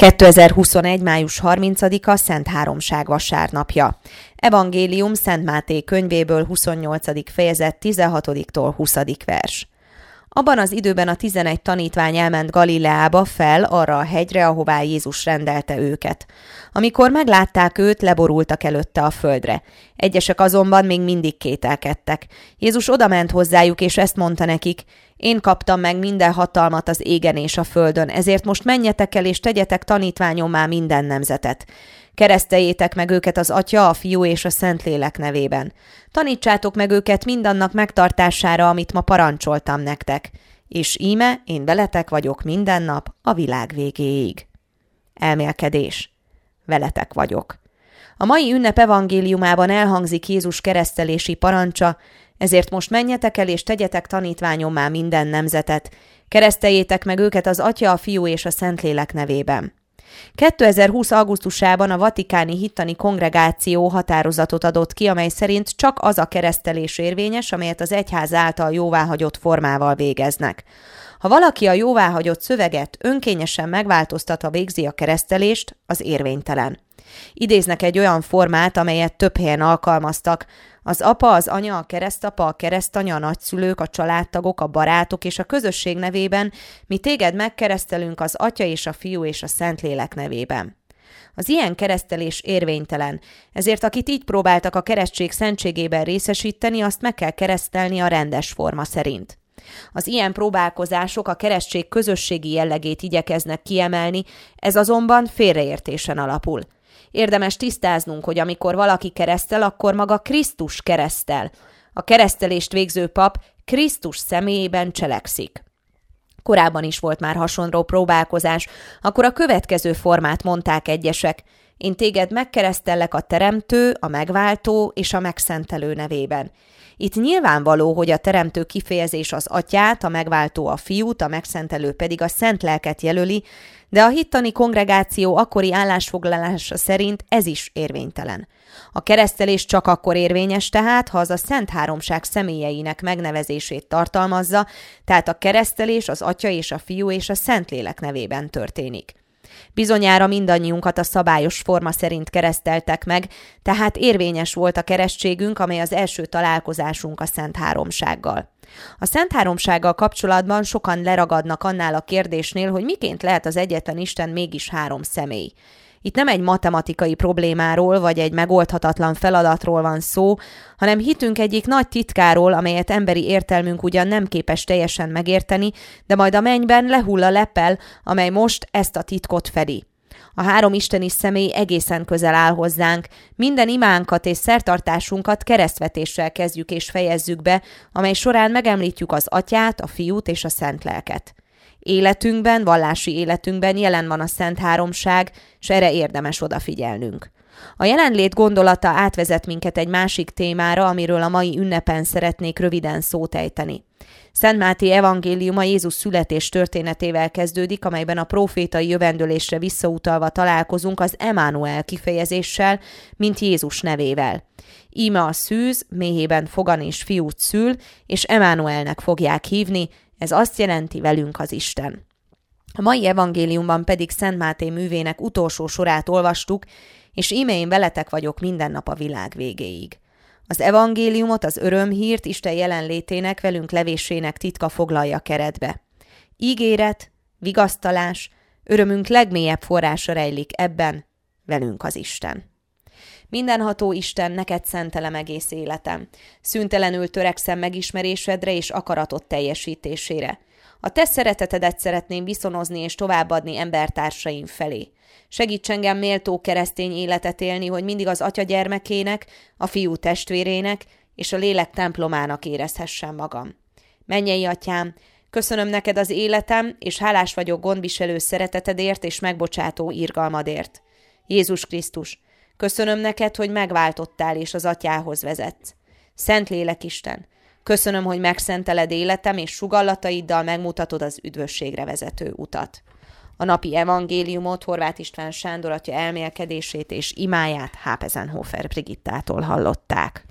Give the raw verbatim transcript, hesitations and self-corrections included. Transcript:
kétezer-huszonegy. május harmincadika Szent Háromság vasárnapja. Evangélium Szent Máté könyvéből huszonnyolcadik fejezet tizenhatodiktól huszadik vers. Abban az időben a tizenegy tanítvány elment Galileába fel arra a hegyre, ahová Jézus rendelte őket. Amikor meglátták őt, leborultak előtte a földre. Egyesek azonban még mindig kételkedtek. Jézus odament hozzájuk, és ezt mondta nekik: én kaptam meg minden hatalmat az égen és a földön, ezért most menjetek el és tegyetek tanítványommá minden nemzetet. Kereszteljétek meg őket az Atya, a Fiú és a Szentlélek nevében. Tanítsátok meg őket mindannak megtartására, amit ma parancsoltam nektek. És íme, én veletek vagyok minden nap a világ végéig. Elmélkedés. Veletek vagyok. A mai ünnep evangéliumában elhangzik Jézus keresztelési parancsa, ezért most menjetek el és tegyetek tanítványommá minden nemzetet. Kereszteljétek meg őket az Atya, a Fiú és a Szentlélek nevében. kétezer-húsz. augusztusában a Vatikáni Hittani Kongregáció határozatot adott ki, amely szerint csak az a keresztelés érvényes, amelyet az egyház által jóváhagyott formával végeznek. Ha valaki a jóváhagyott szöveget önkényesen megváltoztatva végzi a keresztelést, az érvénytelen. Idéznek egy olyan formát, amelyet több helyen alkalmaztak. Az apa, az anya, a keresztapa, a keresztanya, a nagyszülők, a családtagok, a barátok és a közösség nevében, mi téged megkeresztelünk az Atya és a Fiú és a Szentlélek nevében. Az ilyen keresztelés érvénytelen, ezért akit így próbáltak a keresztség szentségében részesíteni, azt meg kell keresztelni a rendes forma szerint. Az ilyen próbálkozások a keresztség közösségi jellegét igyekeznek kiemelni, ez azonban félreértésen alapul. Érdemes tisztáznunk, hogy amikor valaki keresztel, akkor maga Krisztus keresztel. A keresztelést végző pap Krisztus személyében cselekszik. Korábban is volt már hasonló próbálkozás, akkor a következő formát mondták egyesek: én téged megkeresztellek a Teremtő, a Megváltó és a Megszentelő nevében. Itt nyilvánvaló, hogy a Teremtő kifejezés az Atyát, a Megváltó a Fiút, a Megszentelő pedig a Szent Lelket jelöli, de a hittani kongregáció akkori állásfoglalása szerint ez is érvénytelen. A keresztelés csak akkor érvényes tehát, ha az a Szent Háromság személyeinek megnevezését tartalmazza, tehát a keresztelés az Atya és a Fiú és a Szentlélek nevében történik. Bizonyára mindannyiunkat a szabályos forma szerint kereszteltek meg, tehát érvényes volt a keresztségünk, amely az első találkozásunk a Szent Háromsággal. A Szent Háromsággal kapcsolatban sokan leragadnak annál a kérdésnél, hogy miként lehet az egyetlen Isten mégis három személy. Itt nem egy matematikai problémáról vagy egy megoldhatatlan feladatról van szó, hanem hitünk egyik nagy titkáról, amelyet emberi értelmünk ugyan nem képes teljesen megérteni, de majd a mennyben lehull a leppel, amely most ezt a titkot fedi. A három isteni személy egészen közel áll hozzánk, minden imánkat és szertartásunkat keresztvetéssel kezdjük és fejezzük be, amely során megemlítjük az Atyát, a Fiút és a Szent Lelket. Életünkben, vallási életünkben jelen van a Szent Háromság, és erre érdemes odafigyelnünk. A jelenlét gondolata átvezet minket egy másik témára, amiről a mai ünnepen szeretnék röviden szót ejteni. Szent Máté evangéliuma Jézus születés történetével kezdődik, amelyben a prófétai jövendőlésre visszautalva találkozunk az Emmanuel kifejezéssel, mint Jézus nevével. Íme a szűz, méhében fogan és fiút szül, és Emmanuelnek fogják hívni, ez azt jelenti, velünk az Isten. A mai evangéliumban pedig Szent Máté művének utolsó sorát olvastuk, és íme én veletek vagyok minden nap a világ végéig. Az evangéliumot, az örömhírt Isten jelenlétének, velünk levésének titka foglalja keretbe. Ígéret, vigasztalás, örömünk legmélyebb forrása rejlik ebben, velünk az Isten. Mindenható Isten, neked szentelem egész életem. Szüntelenül törekszem megismerésedre és akaratod teljesítésére. A te szeretetedet szeretném viszonozni és továbbadni embertársaim felé. Segíts engem méltó keresztény életet élni, hogy mindig az Atya gyermekének, a Fiú testvérének és a Lélek templomának érezhessem magam. Mennyei Atyám, köszönöm neked az életem, és hálás vagyok gondviselő szeretetedért és megbocsátó irgalmadért. Jézus Krisztus, köszönöm neked, hogy megváltottál és az Atyához vezetsz. Szent Lélek Isten, köszönöm, hogy megszenteled életem és sugallataiddal megmutatod az üdvösségre vezető utat. A napi evangéliumot Horváth István Sándor atya elmélkedését és imáját Hápezenhofer Brigittától hallották.